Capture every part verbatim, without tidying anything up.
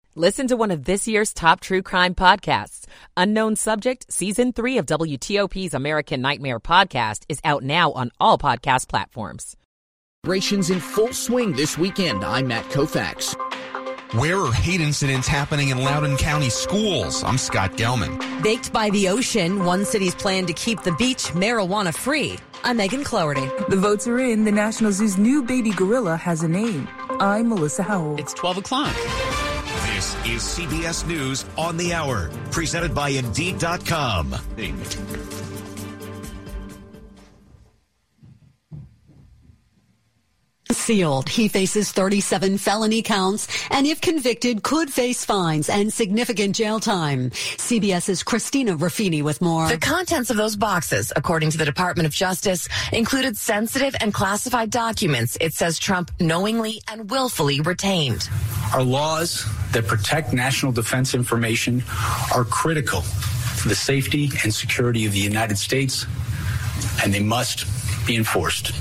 Listen to one of this year's top true crime podcasts. Unknown Subject, Season three of W T O P's American Nightmare podcast is out now on all podcast platforms. Operations in full swing this weekend. I'm Matt Koufax. Where are hate incidents happening in Loudoun County schools? I'm Scott Gelman. Baked by the ocean, one city's plan to keep the beach marijuana-free. I'm Megan Cloherty. The votes are in. The National Zoo's new baby gorilla has a name. I'm Melissa Howell. It's twelve o'clock. This is C B S News on the Hour, presented by Indeed dot com. Sealed. He faces thirty-seven felony counts and, if convicted, could face fines and significant jail time. CBS's Christina Ruffini with more. The contents of those boxes, according to the Department of Justice, included sensitive and classified documents it says Trump knowingly and willfully retained. Our laws that protect national defense information are critical for the safety and security of the United States, and they must be enforced.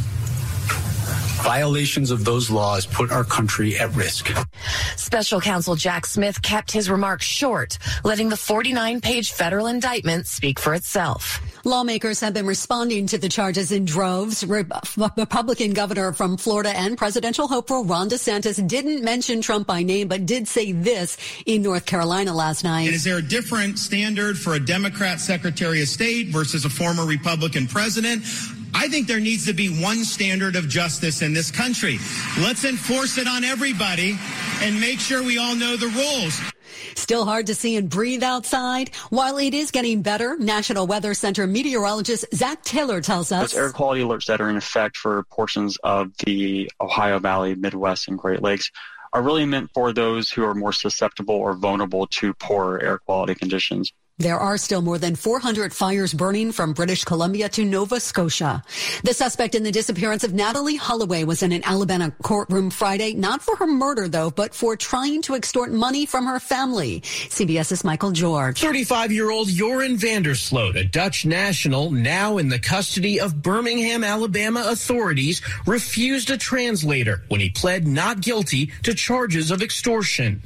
Violations of those laws put our country at risk. Special counsel Jack Smith kept his remarks short, letting the forty-nine page federal indictment speak for itself. Lawmakers have been responding to the charges in droves. Re- Republican governor from Florida and presidential hopeful Ron DeSantis didn't mention Trump by name, but did say this in North Carolina last night. And is there a different standard for a Democrat Secretary of State versus a former Republican president? I think there needs to be one standard of justice in this country. Let's enforce it on everybody and make sure we all know the rules. Still hard to see and breathe outside. While it is getting better, National Weather Center meteorologist Zach Taylor tells us. Those air quality alerts that are in effect for portions of the Ohio Valley, Midwest, and Great Lakes are really meant for those who are more susceptible or vulnerable to poor air quality conditions. There are still more than four hundred fires burning from British Columbia to Nova Scotia. The suspect in the disappearance of Natalee Holloway was in an Alabama courtroom Friday, not for her murder, though, but for trying to extort money from her family. CBS's Michael George. thirty-five-year-old Joran Vandersloot, a Dutch national now in the custody of Birmingham, Alabama authorities, refused a translator when he pled not guilty to charges of extortion.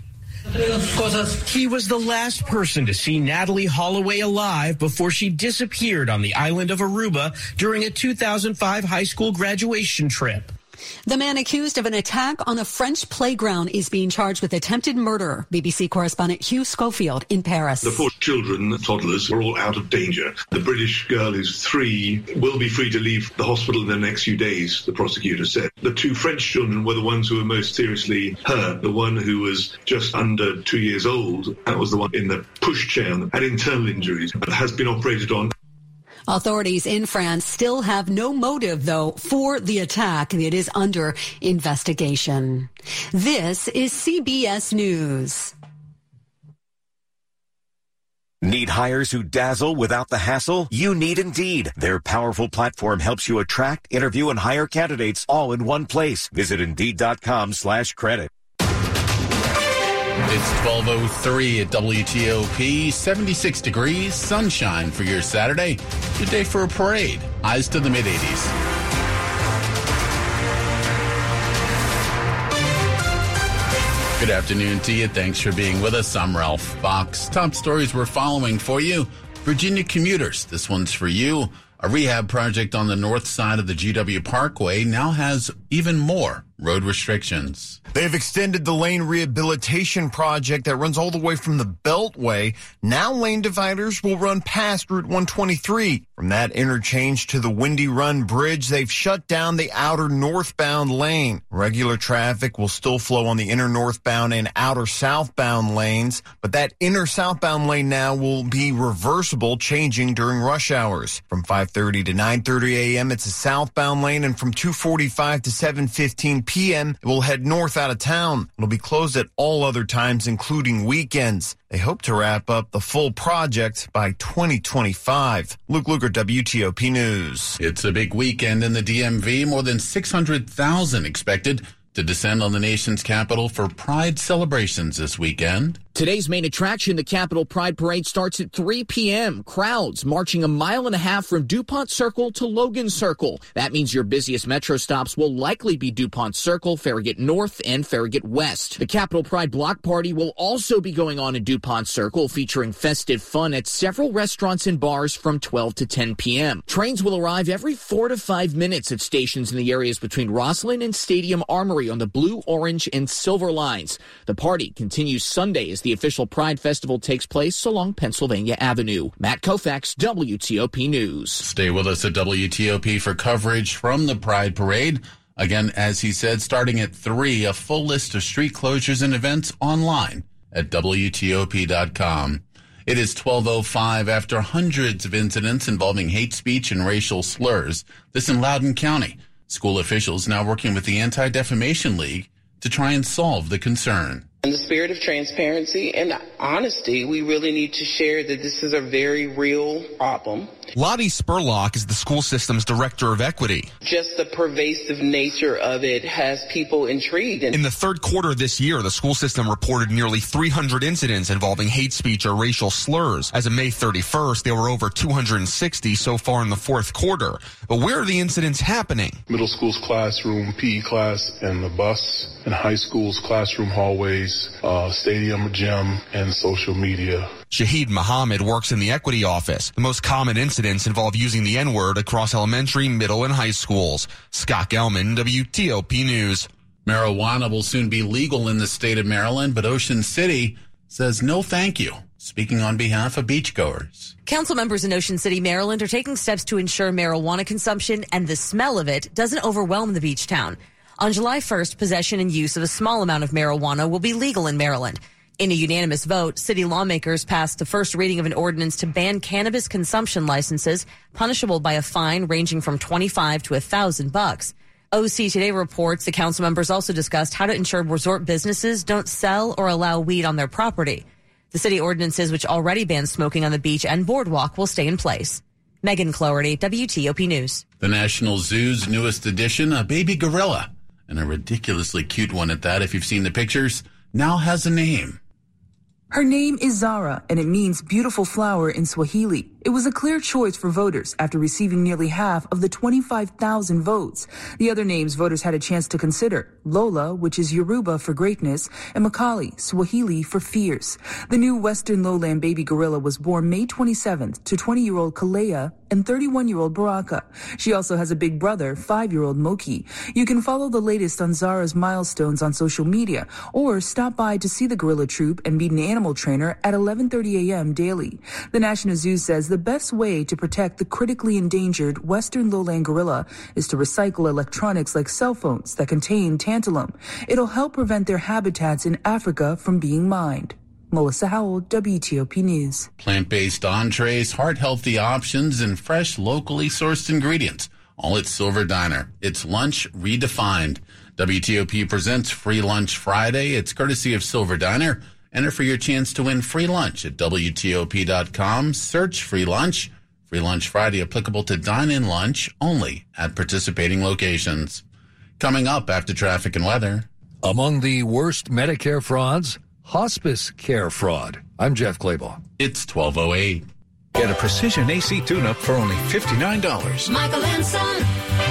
He was the last person to see Natalee Holloway alive before she disappeared on the island of Aruba during a two thousand five high school graduation trip. The man accused of an attack on a French playground is being charged with attempted murder. B B C correspondent Hugh Schofield in Paris. The four children, the toddlers, are all out of danger. The British girl who's three will be free to leave the hospital in the next few days, the prosecutor said. The two French children were the ones who were most seriously hurt. The one who was just under two years old, that was the one in the pushchair and had internal injuries, but has been operated on. Authorities in France still have no motive, though, for the attack. It is under investigation. This is C B S News. Need hires who dazzle without the hassle? You need Indeed. Their powerful platform helps you attract, interview, and hire candidates all in one place. Visit Indeed.com slash credit. It's twelve oh three at W T O P, seventy-six degrees, sunshine for your Saturday. Good day for a parade. Highs to the mid-eighties. Good afternoon to you. Thanks for being with us. I'm Ralph Fox. Top stories we're following for you. Virginia commuters, this one's for you. A rehab project on the north side of the G W Parkway now has even more road restrictions. They've extended the lane rehabilitation project that runs all the way from the Beltway. Now lane dividers will run past Route one twenty-three. From that interchange to the Windy Run Bridge, they've shut down the outer northbound lane. Regular traffic will still flow on the inner northbound and outer southbound lanes, but that inner southbound lane now will be reversible, changing during rush hours. From five thirty to nine thirty a.m., it's a southbound lane, and from two forty-five to seven fifteen p.m., it will head north out of town. It'll be closed at all other times, including weekends. They hope to wrap up the full project by twenty twenty-five. Luke Luker, W T O P News. It's a big weekend in the D M V. More than six hundred thousand expected to descend on the nation's capital for Pride celebrations this weekend. Today's main attraction, the Capitol Pride Parade, starts at three p.m. Crowds marching a mile and a half from DuPont Circle to Logan Circle. That means your busiest metro stops will likely be DuPont Circle, Farragut North, and Farragut West. The Capitol Pride Block Party will also be going on in DuPont Circle, featuring festive fun at several restaurants and bars from twelve to ten p.m. Trains will arrive every four to five minutes at stations in the areas between Rosslyn and Stadium Armory on the blue, orange, and silver lines. The party continues Sunday as the official Pride Festival takes place along Pennsylvania Avenue. Matt Koufax, W T O P News. Stay with us at W T O P for coverage from the Pride Parade. Again, as he said, starting at three, a full list of street closures and events online at W T O P dot com. It is twelve oh five after hundreds of incidents involving hate speech and racial slurs. This in Loudoun County. School officials now working with the Anti-Defamation League to try and solve the concern. In the spirit of transparency and honesty, we really need to share that this is a very real problem. Lottie Spurlock is the school system's director of equity. Just the pervasive nature of it has people intrigued. In the third quarter of this year, the school system reported nearly three hundred incidents involving hate speech or racial slurs. As of May thirty-first, there were over two hundred sixty so far in the fourth quarter. But where are the incidents happening? Middle school's classroom, P E class, and the bus, and high school's classroom hallways, uh, stadium, gym, and social media. Shahid Muhammad works in the equity office. The most common incidents involve using the N-word across elementary, middle, and high schools. Scott Gelman, W T O P News. Marijuana will soon be legal in the state of Maryland, but Ocean City says no thank you, speaking on behalf of beachgoers. Council members in Ocean City, Maryland are taking steps to ensure marijuana consumption and the smell of it doesn't overwhelm the beach town. On July first, possession and use of a small amount of marijuana will be legal in Maryland. In a unanimous vote, city lawmakers passed the first reading of an ordinance to ban cannabis consumption licenses, punishable by a fine ranging from twenty-five to one thousand bucks. O C Today reports the council members also discussed how to ensure resort businesses don't sell or allow weed on their property. The city ordinances, which already ban smoking on the beach and boardwalk, will stay in place. Megan Cloherty, W T O P News. The National Zoo's newest addition, a baby gorilla, and a ridiculously cute one at that, if you've seen the pictures, now has a name. Her name is Zara, and it means beautiful flower in Swahili. It was a clear choice for voters after receiving nearly half of the twenty-five thousand votes. The other names voters had a chance to consider: Lola, which is Yoruba for greatness, and Makali, Swahili for fierce. The new Western lowland baby gorilla was born May twenty-seventh to twenty-year-old Kalea and thirty-one-year-old Baraka. She also has a big brother, five-year-old Moki. You can follow the latest on Zara's milestones on social media or stop by to see the gorilla troop and meet an animal trainer at eleven thirty a.m. daily. The National Zoo says the best way to protect the critically endangered western lowland gorilla is to recycle electronics like cell phones that contain tantalum. It'll help prevent their habitats in Africa from being mined. Melissa Howell, W T O P News. Plant-based entrees, heart-healthy options, and fresh, locally sourced ingredients. All at Silver Diner. It's lunch redefined. W T O P presents Free Lunch Friday. It's courtesy of Silver Diner. Enter for your chance to win free lunch at W T O P dot com. Search Free Lunch. Free Lunch Friday applicable to dine-in lunch only at participating locations. Coming up after traffic and weather. Among the worst Medicare frauds, hospice care fraud. I'm Jeff Claybaugh. It's twelve oh eight. Get a Precision A C tune-up for only fifty-nine dollars. Michael and Son.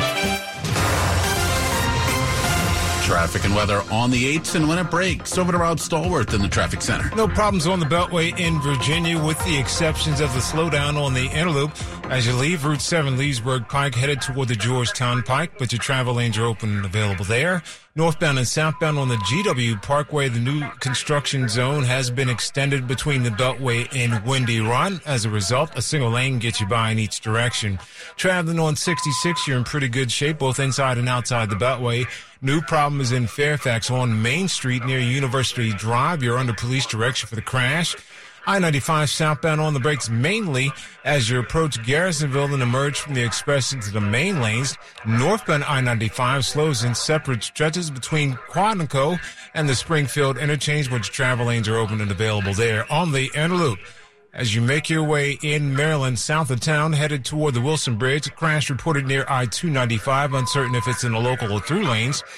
Traffic and weather on the eights, and when it breaks, over to Rob Stallworth in the traffic center. No problems on the Beltway in Virginia, with the exceptions of the slowdown on the inner loop. As you leave Route seven Leesburg Pike, headed toward the Georgetown Pike, but your travel lanes are open and available there. Northbound and southbound on the G W Parkway, the new construction zone has been extended between the Beltway and Windy Run. As a result, a single lane gets you by in each direction. Traveling on sixty-six, you're in pretty good shape, both inside and outside the Beltway. New problem is in Fairfax on Main Street near University Drive. You're under police direction for the crash. I ninety-five southbound on the brakes mainly as you approach Garrisonville and emerge from the express into the main lanes. Northbound I ninety-five slows in separate stretches between Quantico and the Springfield interchange, which travel lanes are open and available there. On the inner loop, as you make your way in Maryland, south of town, headed toward the Wilson Bridge, a crash reported near I two ninety-five, uncertain if it's in the local or through lanes.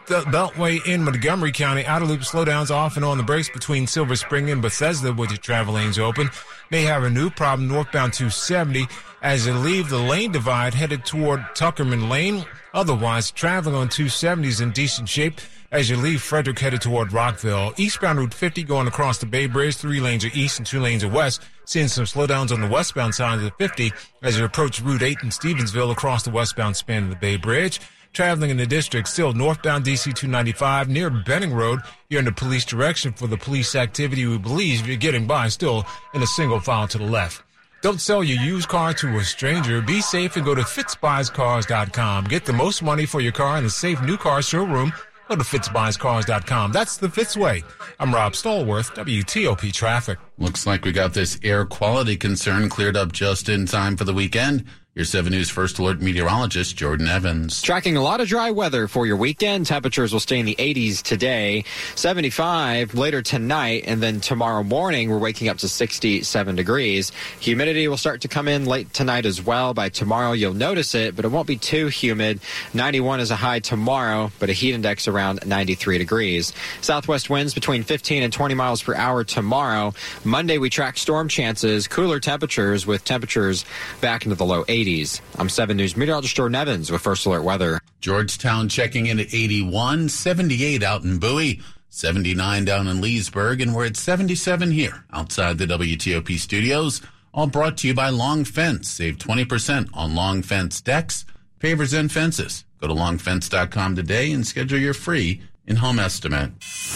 the Beltway in Montgomery County. Outer loop slowdowns off and on the brakes between Silver Spring and Bethesda with your travel lanes open. May have a new problem northbound two seventy as you leave the lane divide headed toward Tuckerman Lane. Otherwise, traveling on two seventy is in decent shape as you leave Frederick headed toward Rockville. Eastbound Route fifty going across the Bay Bridge. Three lanes are east and two lanes are west. Seeing some slowdowns on the westbound side of the fifty as you approach Route eight in Stevensville across the westbound span of the Bay Bridge. Traveling in the district, still northbound D C two ninety-five near Benning Road. You're in the police direction for the police activity. We believe you're getting by still in a single file to the left. Don't sell your used car to a stranger. Be safe and go to fitz buys cars dot com. Get the most money for your car in a safe new car showroom. Go to fitz buys cars dot com. That's the Fitz way. I'm Rob Stallworth, W T O P Traffic. Looks like we got this air quality concern cleared up just in time for the weekend. Your seven News First Alert meteorologist, Jordan Evans. Tracking a lot of dry weather for your weekend. Temperatures will stay in the eighties today, seventy-five later tonight, and then tomorrow morning we're waking up to sixty-seven degrees. Humidity will start to come in late tonight as well. By tomorrow you'll notice it, but it won't be too humid. ninety-one is a high tomorrow, but a heat index around ninety-three degrees. Southwest winds between fifteen and twenty miles per hour tomorrow. Monday we track storm chances, cooler temperatures with temperatures back into the low eighties. I'm seven News meteorologist Jordan Evans with First Alert Weather. Georgetown checking in at eighty-one, seventy-eight out in Bowie, seventy-nine down in Leesburg, and we're at seventy-seven here outside the W T O P studios. All brought to you by Long Fence. Save twenty percent on Long Fence decks, pavers, and fences. Go to long fence dot com today and schedule your free in-home estimate.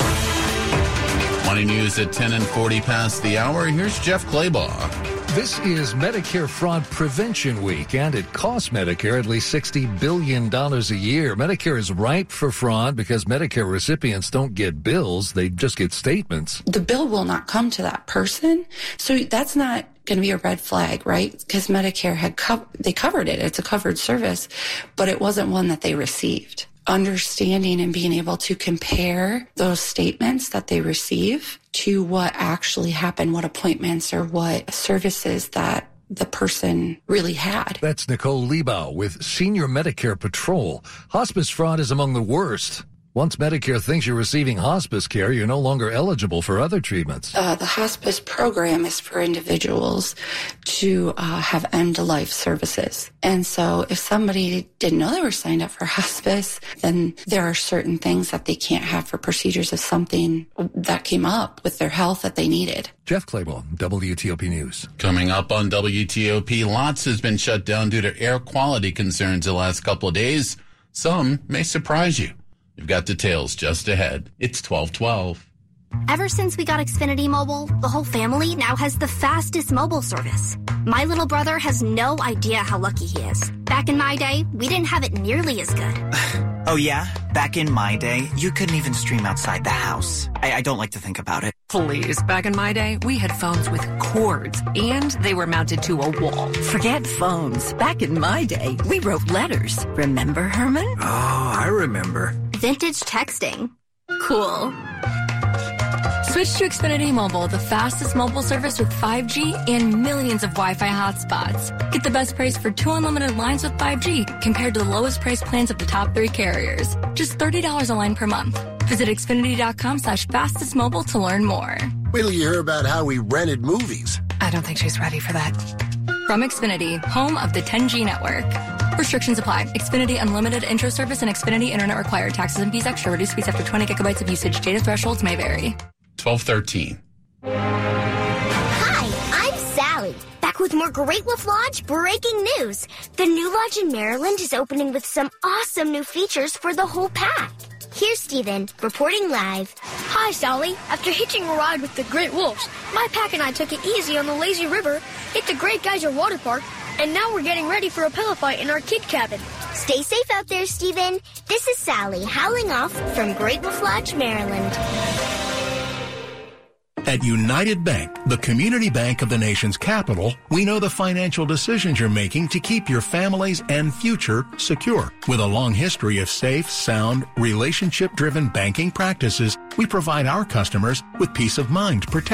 Money news at ten and forty past the hour. Here's Jeff Claybaugh. This is Medicare Fraud Prevention Week, and it costs Medicare at least sixty billion dollars a year. Medicare is ripe for fraud because Medicare recipients don't get bills. They just get statements. The bill will not come to that person. So that's not going to be a red flag, right? Because Medicare had co- they covered it. It's a covered service, but it wasn't one that they received. Understanding and being able to compare those statements that they receive to what actually happened, what appointments or what services that the person really had. That's Nicole Liebau with Senior Medicare Patrol. Hospice fraud is among the worst. Once Medicare thinks you're receiving hospice care, you're no longer eligible for other treatments. Uh, the hospice program is for individuals to uh, have end-of-life services. And so if somebody didn't know they were signed up for hospice, then there are certain things that they can't have for procedures if something that came up with their health that they needed. Jeff Claybaugh, W T O P News. Coming up on W T O P, lots has been shut down due to air quality concerns the last couple of days. Some may surprise you. You've got details just ahead. It's twelve twelve. Ever since we got Xfinity Mobile, the whole family now has the fastest mobile service. My little brother has no idea how lucky he is. Back in my day, we didn't have it nearly as good. Oh yeah? Back in my day, you couldn't even stream outside the house. I, I don't like to think about it. Please, back in my day, we had phones with cords, and they were mounted to a wall. Forget phones. Back in my day, we wrote letters. Remember, Herman? Oh, I remember. Vintage texting. Cool. Switch to Xfinity Mobile, the fastest mobile service with five G and millions of Wi-Fi hotspots. Get the best price for two unlimited lines with five G compared to the lowest price plans of the top three carriers. Just thirty dollars a line per month. Visit Xfinity.com slash fastest mobile to learn more. Wait till you hear about how we rented movies. I don't think she's ready for that. From Xfinity, home of the ten G network. Restrictions apply. Xfinity Unlimited intro service and Xfinity Internet required. Taxes and fees extra. Reduced speeds after twenty gigabytes of usage. Data thresholds may vary. twelve thirteen. Hi, I'm Sally. Back with more Great Wolf Lodge breaking news. The new lodge in Maryland is opening with some awesome new features for the whole pack. Here's Steven, reporting live. Hi, Sally. After hitching a ride with the Great Wolves, my pack and I took it easy on the lazy river, hit the Great Geyser Water Park, and now we're getting ready for a pillow fight in our kid cabin. Stay safe out there, Steven. This is Sally, howling off from Great Wolf Lodge, Maryland. At United Bank, the community bank of the nation's capital, we know the financial decisions you're making to keep your families and future secure. With a long history of safe, sound, relationship-driven banking practices, we provide our customers with peace of mind protection.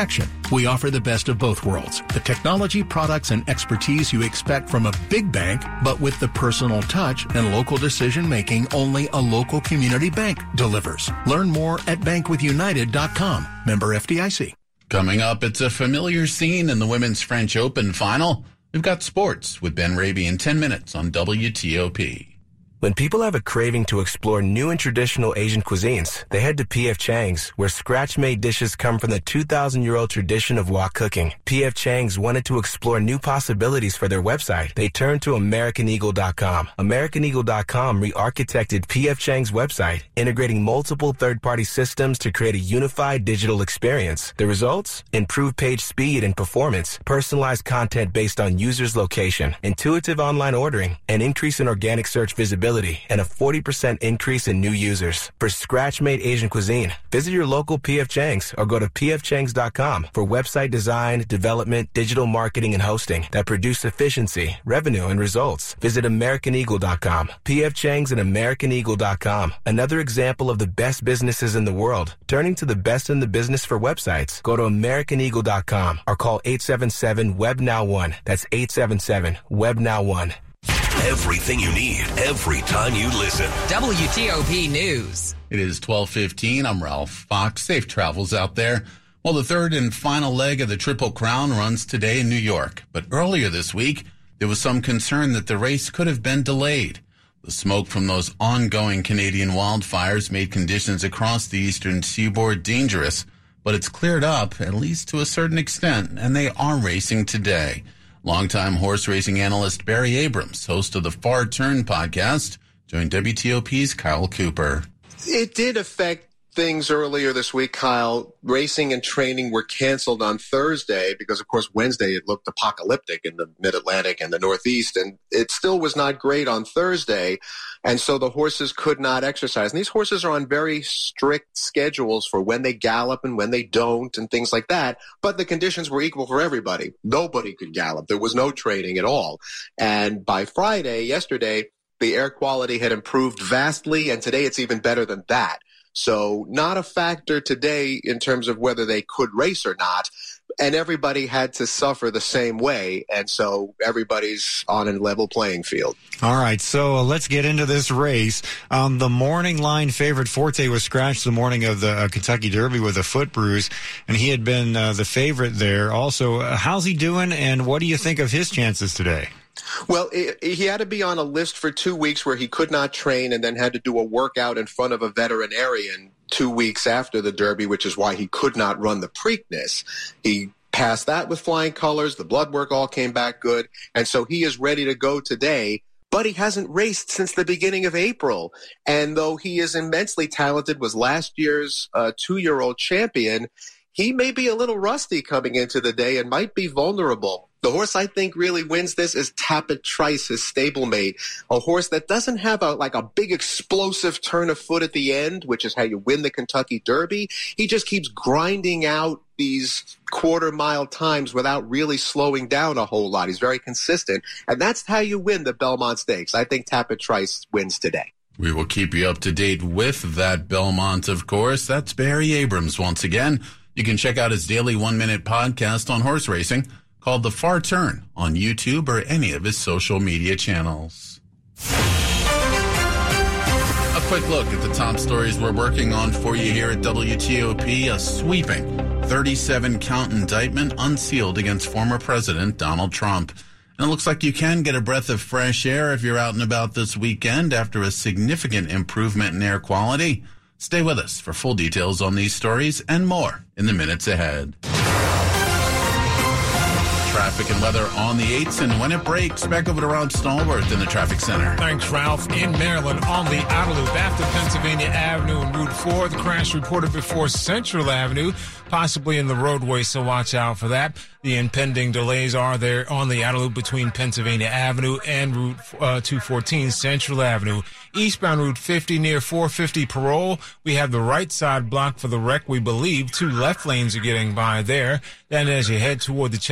We offer the best of both worlds, the technology, products, and expertise you expect from a big bank, but with the personal touch and local decision-making only a local community bank delivers. Learn more at bank with united dot com. Member F D I C. Coming up, it's a familiar scene in the Women's French Open final. We've got sports with Ben Raby in ten minutes on W T O P. When people have a craving to explore new and traditional Asian cuisines, they head to P F Chang's, where scratch-made dishes come from the two thousand year old tradition of wok cooking. P F Chang's wanted to explore new possibilities for their website. They turned to American Eagle dot com. American Eagle dot com re-architected P F Chang's website, integrating multiple third-party systems to create a unified digital experience. The results? Improved page speed and performance, personalized content based on users' location, intuitive online ordering, an increase in organic search visibility, and a forty percent increase in new users. For scratch-made Asian cuisine, visit your local P F Chang's or go to P F Changs dot com for website design, development, digital marketing, and hosting that produce efficiency, revenue, and results. Visit American Eagle dot com. P F Chang's and American Eagle dot com. Another example of the best businesses in the world. Turning to the best in the business for websites. Go to American Eagle dot com or call eight seven seven, W E B, N O W one. That's eight seven seven, W E B, N O W one. Everything you need, every time you listen. W T O P News. It is twelve fifteen. I'm Ralph Fox. Safe travels out there. Well, the third and final leg of the Triple Crown runs today in New York. But earlier this week, there was some concern that the race could have been delayed. The smoke from those ongoing Canadian wildfires made conditions across the eastern seaboard dangerous. But it's cleared up, at least to a certain extent, and they are racing today. Longtime horse racing analyst Barry Abrams, host of the Far Turn podcast, joined W T O P's Kyle Cooper. It did affect things earlier this week, Kyle. Racing and training were canceled on Thursday because, of course, Wednesday it looked apocalyptic in the Mid-Atlantic and the Northeast, and it still was not great on Thursday, and so the horses could not exercise. And these horses are on very strict schedules for when they gallop and when they don't and things like that, but the conditions were equal for everybody. Nobody could gallop. There was no training at all. And by Friday, yesterday, the air quality had improved vastly, and today it's even better than that. So not a factor today in terms of whether they could race or not. And everybody had to suffer the same way. And so everybody's on a level playing field. All right. So uh, let's get into this race. Um, the morning line favorite Forte was scratched the morning of the uh, Kentucky Derby with a foot bruise, and he had been uh, the favorite there. Also, uh, how's he doing, and what do you think of his chances today? Well, he had to be on a list for two weeks where he could not train and then had to do a workout in front of a veterinarian two weeks after the Derby, which is why he could not run the Preakness. He passed that with flying colors. The blood work all came back good. And so he is ready to go today. But he hasn't raced since the beginning of April. And though he is immensely talented, was last year's uh, two-year-old champion, he may be a little rusty coming into the day and might be vulnerable. The horse I think really wins this is Tapit Trice, his stablemate, a horse that doesn't have a like a big explosive turn of foot at the end, which is how you win the Kentucky Derby. He just keeps grinding out these quarter mile times without really slowing down a whole lot. He's very consistent, and that's how you win the Belmont Stakes. I think Tapit Trice wins today. We will keep you up to date with that Belmont, of course. That's Barry Abrams once again. You can check out his daily one-minute podcast on horse racing called The Far Turn on YouTube or any of his social media channels. A quick look at the top stories we're working on for you here at W T O P. A sweeping thirty-seven count indictment unsealed against former President Donald Trump. And it looks like you can get a breath of fresh air if you're out and about this weekend after a significant improvement in air quality. Stay with us for full details on these stories and more in the minutes ahead. Traffic and weather on the eights, and when it breaks, back over to Rob Stallworth in the traffic center. Thanks, Ralph. In Maryland, on the outer loop after Pennsylvania Avenue and Route four, the crash reported before Central Avenue, possibly in the roadway, so watch out for that. The impending delays are there on the outer loop between Pennsylvania Avenue and Route uh, two fourteen Central Avenue. Eastbound Route fifty near four fifty Parole, we have the right side blocked for the wreck. We believe two left lanes are getting by there. Then as you head toward the Chesapeake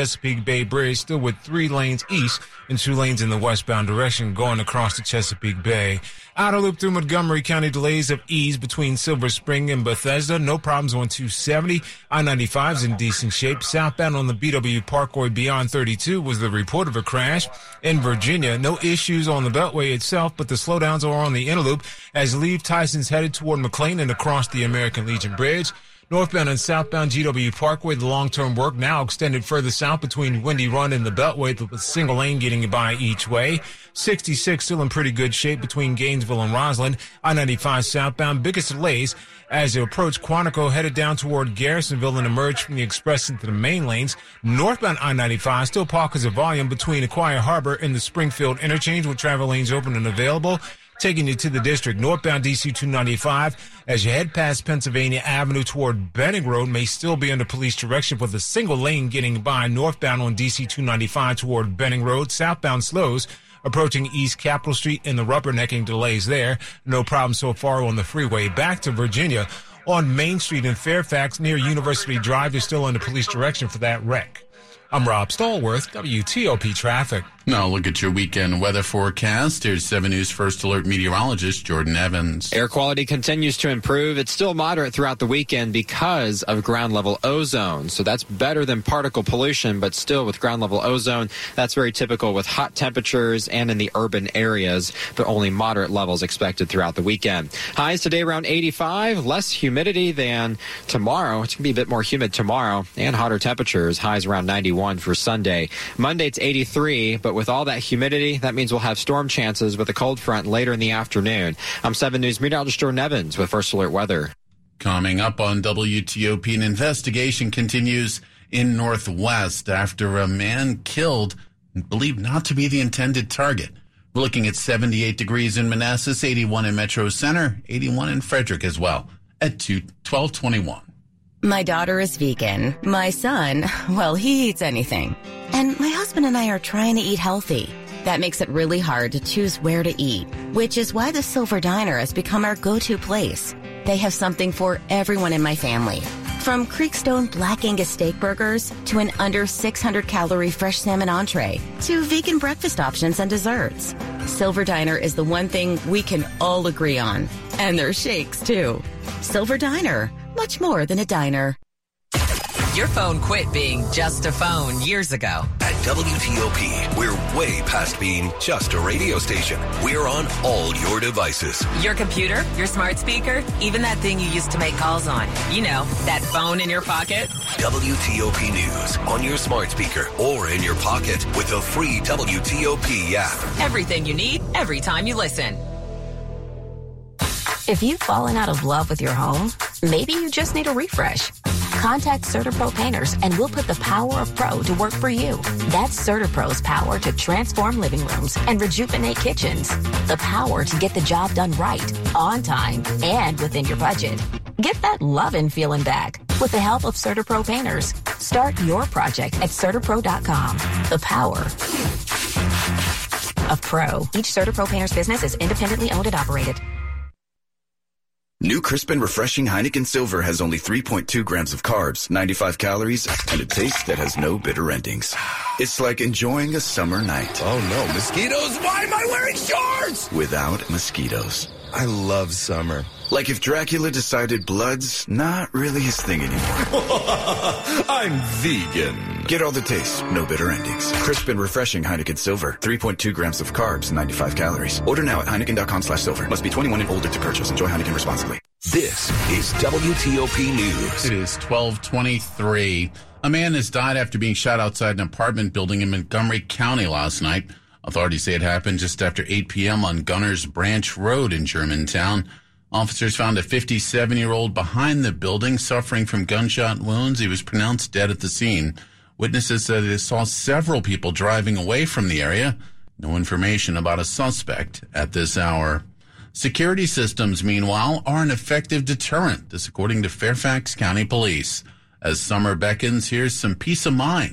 Bay Bridge, still with three lanes east and two lanes in the westbound direction going across the Chesapeake Bay. Outer loop through Montgomery County, delays of ease between Silver Spring and Bethesda. No problems on two seventy. I ninety-five is in decent shape. Southbound on the B W Parkway beyond thirty-two was the report of a crash. In Virginia, no issues on the Beltway itself, but the slowdowns are on the inner loop as you leave Tyson's headed toward McLean and across the American Legion Bridge. Northbound and southbound G W Parkway, the long-term work now extended further south between Windy Run and the Beltway, with a single lane getting by each way. sixty-six still in pretty good shape between Gainesville and Roslyn. I ninety-five southbound, biggest delays as you approach Quantico, headed down toward Garrisonville and emerge from the express into the main lanes. Northbound I ninety-five, still pockets of volume between Aquia Harbor and the Springfield interchange with travel lanes open and available. Taking you to the district, northbound D C two ninety-five, as you head past Pennsylvania Avenue toward Benning Road, may still be under police direction with a single lane getting by northbound on D C two ninety-five toward Benning Road. Southbound slows approaching East Capitol Street and the rubbernecking delays there. No problem so far on the freeway. Back to Virginia on Main Street in Fairfax near University Drive. You're still under police direction for that wreck. I'm Rob Stallworth, W T O P Traffic. Now look at your weekend weather forecast. Here's seven News First Alert meteorologist Jordan Evans. Air quality continues to improve. It's still moderate throughout the weekend because of ground level ozone. So that's better than particle pollution, but still with ground level ozone, that's very typical with hot temperatures and in the urban areas, but only moderate levels expected throughout the weekend. Highs today around eighty-five, less humidity than tomorrow. It's going to be a bit more humid tomorrow and hotter temperatures. Highs around ninety-one for Sunday. Monday it's eighty-three, but with all that humidity, that means we'll have storm chances with a cold front later in the afternoon. I'm seven News meteorologist Jordan Evans with First Alert Weather. Coming up on W T O P, an investigation continues in Northwest after a man killed, believed not to be the intended target. We're looking at seventy-eight degrees in Manassas, eighty-one in Metro Center, eighty-one in Frederick as well at twelve twenty-one. My daughter is vegan. My son, well, he eats anything. And my husband and I are trying to eat healthy. That makes it really hard to choose where to eat, which is why the Silver Diner has become our go-to place. They have something for everyone in my family. From Creekstone Black Angus steak burgers to an under six hundred calorie fresh salmon entree to vegan breakfast options and desserts. Silver Diner is the one thing we can all agree on. And their shakes, too. Silver Diner. Much more than a diner. Your phone quit being just a phone years ago. At W T O P, we're way past being just a radio station. We're on all your devices. Your computer, your smart speaker, even that thing you used to make calls on. You know, that phone in your pocket. W T O P News on your smart speaker or in your pocket with the free W T O P app. Everything you need, every time you listen. If you've fallen out of love with your home, maybe you just need a refresh. Contact CertaPro Painters and we'll put the power of pro to work for you. That's CertaPro's power to transform living rooms and rejuvenate kitchens. The power to get the job done right, on time, and within your budget. Get that lovin' feeling back with the help of CertaPro Painters. Start your project at CertaPro dot com. The power of pro. Each CertaPro Painters business is independently owned and operated. New crisp and refreshing Heineken Silver has only three point two grams of carbs, ninety-five calories, and a taste that has no bitter endings. It's like enjoying a summer night. Oh no, mosquitoes! Why am I wearing shorts? Without mosquitoes. I love summer. Like if Dracula decided blood's not really his thing anymore. I'm vegan. Get all the taste, no bitter endings. Crisp and refreshing Heineken Silver. three point two grams of carbs, ninety-five calories. Order now at Heineken.com slash silver. Must be twenty-one and older to purchase. Enjoy Heineken responsibly. This is W T O P News. It is twelve twenty-three. A man has died after being shot outside an apartment building in Montgomery County last night. Authorities say it happened just after eight p.m. on Gunners Branch Road in Germantown. Officers found a fifty-seven-year-old behind the building suffering from gunshot wounds. He was pronounced dead at the scene. Witnesses said they saw several people driving away from the area. No information about a suspect at this hour. Security systems, meanwhile, are an effective deterrent, this according to Fairfax County Police. As summer beckons, here's some peace of mind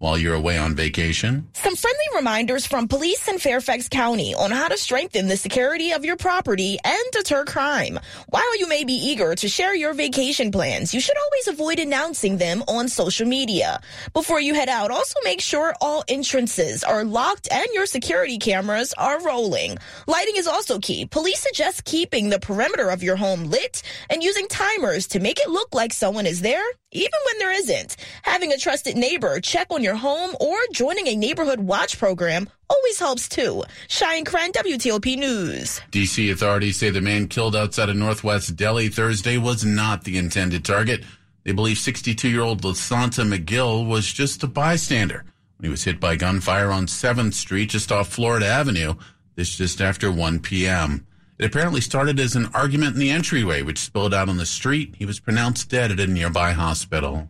while you're away on vacation. Some friendly reminders from police in Fairfax County on how to strengthen the security of your property and deter crime. While you may be eager to share your vacation plans, you should always avoid announcing them on social media. Before you head out, also make sure all entrances are locked and your security cameras are rolling. Lighting is also key. Police suggest keeping the perimeter of your home lit and using timers to make it look like someone is there, even when there isn't. Having a trusted neighbor check on your home or joining a neighborhood watch program always helps too. Cheyenne Cran, W T O P News. D C authorities say the man killed outside of Northwest Delhi Thursday was not the intended target. They believe sixty-two-year-old LaSanta McGill was just a bystander when he was hit by gunfire on seventh Street just off Florida Avenue. This just after one p.m. It apparently started as an argument in the entryway, which spilled out on the street. He was pronounced dead at a nearby hospital.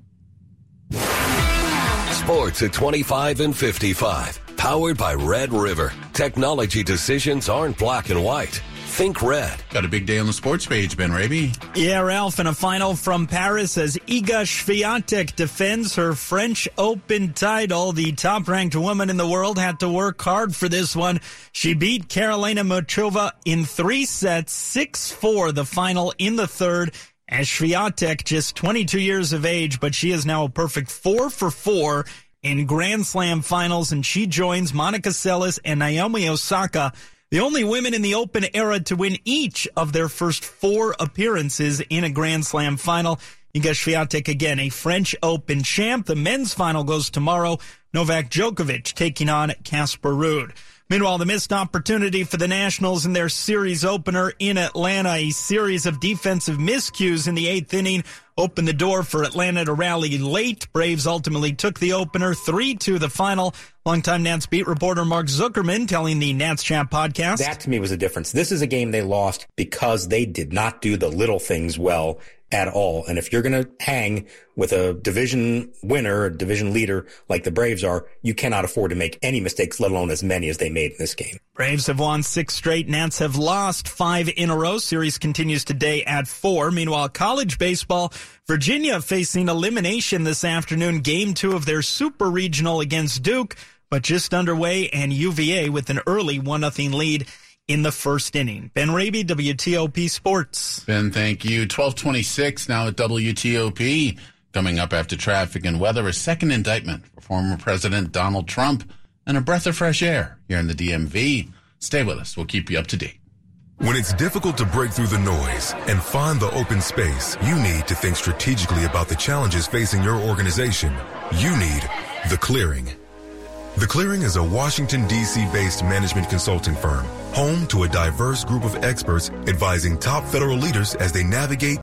Sports at twenty-five and fifty-five. Powered by Red River. Technology decisions aren't black and white. Think red. Got a big day on the sports page, Ben Raby. Yeah, Ralph, in a final from Paris as Iga Swiatek defends her French Open title. The top-ranked woman in the world had to work hard for this one. She beat Karolina Muchova in three sets, six four, the final in the third. As Swiatek, just twenty-two years of age, but she is now a perfect four for four in Grand Slam finals, and she joins Monica Seles and Naomi Osaka, the only women in the Open era to win each of their first four appearances in a Grand Slam final. Iga Swiatek, again, a French Open champ. The men's final goes tomorrow. Novak Djokovic taking on Casper Ruud. Meanwhile, the missed opportunity for the Nationals in their series opener in Atlanta. A series of defensive miscues in the eighth inning opened the door for Atlanta to rally late. Braves ultimately took the opener three two the final. Longtime Nats beat reporter Mark Zuckerman telling the Nats Chat podcast. That to me was the difference. This is a game they lost because they did not do the little things well at all. And if you're going to hang with a division winner, a division leader like the Braves are, you cannot afford to make any mistakes, let alone as many as they made in this game. Braves have won six straight. Nats have lost five in a row. Series continues today at four. Meanwhile, college baseball, Virginia facing elimination this afternoon. Game two of their super regional against Duke, but just underway, and U V A with an early one nothing lead in the first inning. Ben Raby, W T O P Sports. Ben, thank you. twelve twenty-six now at W T O P. Coming up after traffic and weather, a second indictment for former President Donald Trump and a breath of fresh air here in the D M V. Stay with us. We'll keep you up to date. When it's difficult to break through the noise and find the open space, you need to think strategically about the challenges facing your organization. You need The Clearing. The Clearing is a Washington, D C-based management consulting firm, home to a diverse group of experts advising top federal leaders as they navigate